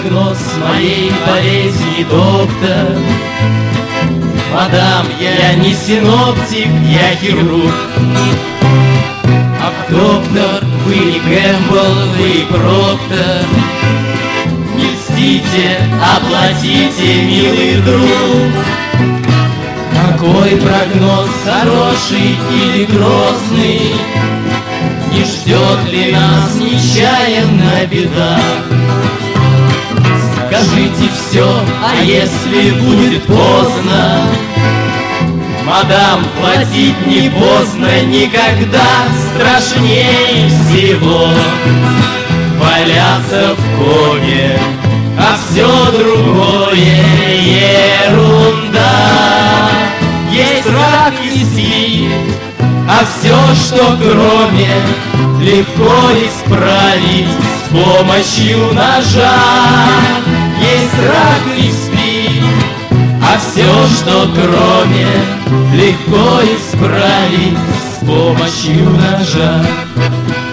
прогноз моей болезни, доктор? Мадам, я не синоптик, я хирург. Ах, доктор, вы не Кэмпбелл, вы Проктор. Не льстите, оплатите, милый друг. Какой прогноз, хороший или грозный? Не ждет ли нас нечаянная беда? Скажите все, а если будет поздно? Мадам, платить не поздно никогда. Страшнее всего валяться в коме, а все другое ерунда. Есть рак и СПИД, а все, что кроме, легко исправить с помощью ножа. Есть рак и СПИД, а все, что кроме, легко исправить с помощью ножа.